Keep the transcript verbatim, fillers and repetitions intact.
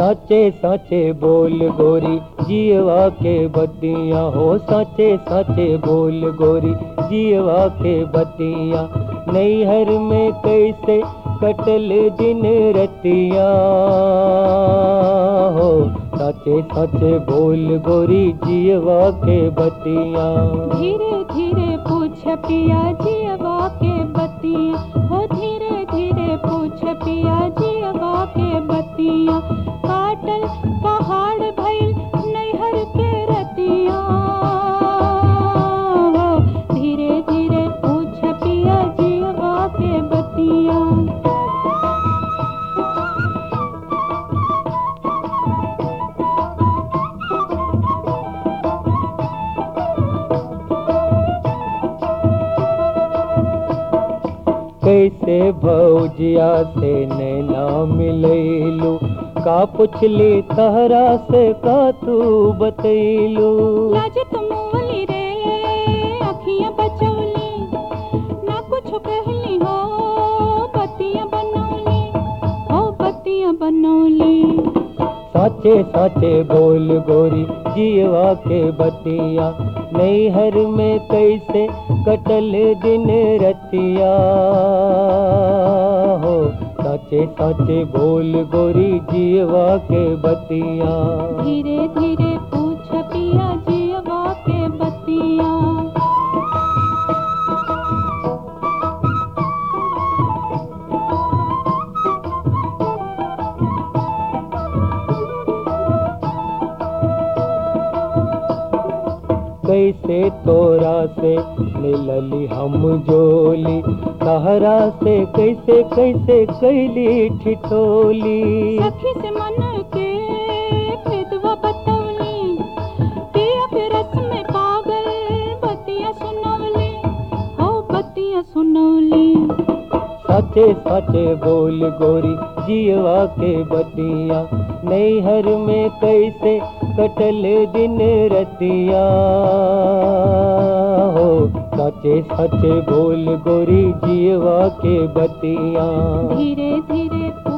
साचे साचे बोल गोरी जीवा के बतिया हो, साचे साचे बोल गोरी जीवा के बतिया। नैहर में कैसे कटल दिन रतिया हो, साचे साचे बोल गोरी जीवा के बतिया। धीरे धीरे पूछ पिया जीवा के बतिया हो, धीरे धीरे पूछ पिया जीवा के बतिया। काटल पहाड़ भइल नैहर के रतिया हो, धीरे धीरे पूछ पिया जीवा के बतिया। कैसे भौजिया से नैना मिलैलू, का पुछली तहरा से का तू बतैलू। लाज तुमवली रे अखियां बचौली, ना कुछ कहली हो बतियां बनौली हो, बतियां बनौली। साचे साचे बोल गोरी जीवा के बतिया। नैहर में कैसे कटल दिन रतिया हो, साचे साचे बोल गोरी जीवा के बतिया। धीरे धीरे पूछ पिया जीवा के बतिया। कैसे तोरा से मिलली हम जोली, तहरा से कैसे कैसे कैली ठिठोली। सखी से मन के भेदवा बतौली, पिया के रस में पागल बतिया सुनौली हो, बतिया सुनौली। साचे साचे बोल गोरी जीवा के बतिया। नैहर में कैसे कटल दिन रतिया हो, साचे साचे बोल गोरी जीवा के बतिया। धीरे धीरे